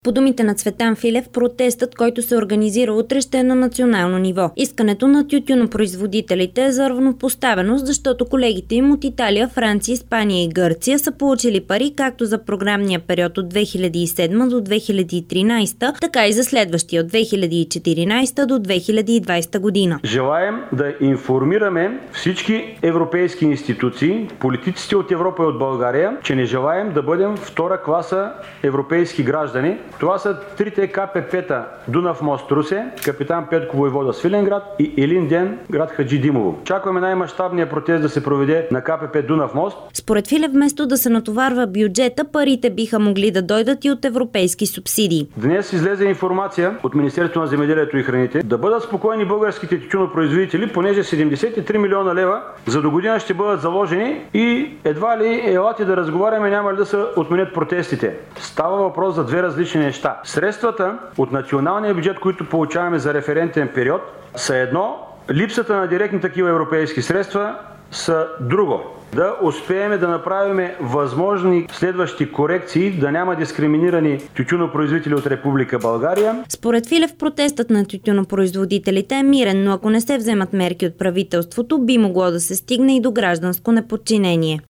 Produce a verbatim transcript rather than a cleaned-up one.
По думите на Цветан Филев, протестът, който се организира утре, ще е на национално ниво. Искането на тютюнопроизводителите е за равнопоставеност, защото колегите им от Италия, Франция, Испания и Гърция са получили пари както за програмния период от две хиляди и седма до две хиляди и тринадесета, така и за следващия от две хиляди и четиринадесета до две хиляди и двадесета година. Желаем да информираме всички европейски институции, политиците от Европа и от България, че не желаем да бъдем втора класа европейски граждани. Това са трите ка пе пе-та Дунав мост Русе, Капитан Петко войвода Свиленград и Елин Ден град Хаджидимово. Очакваме най-мащабния протест да се проведе на ка пе пе Дунав мост. Според Филев, вместо да се натоварва бюджета, парите биха могли да дойдат и от европейски субсидии. Днес излезе информация от Министерството на земеделието и храните да бъдат спокойни българските тютюнопроизводители, понеже седемдесет и три милиона лева за до година ще бъдат заложени и едва ли елате да разговаряме, няма ли да се отменят протестите. Става въпрос за две различни неща. Средствата от националния бюджет, които получаваме за референтен период, са едно, липсата на директни такива европейски средства са друго. Да успеем да направим възможни следващи корекции, да няма дискриминирани тютюнопроизводители от Република България. Според Филев, протестът на тютюнопроизводителите е мирен, но ако не се вземат мерки от правителството, би могло да се стигне и до гражданско неподчинение.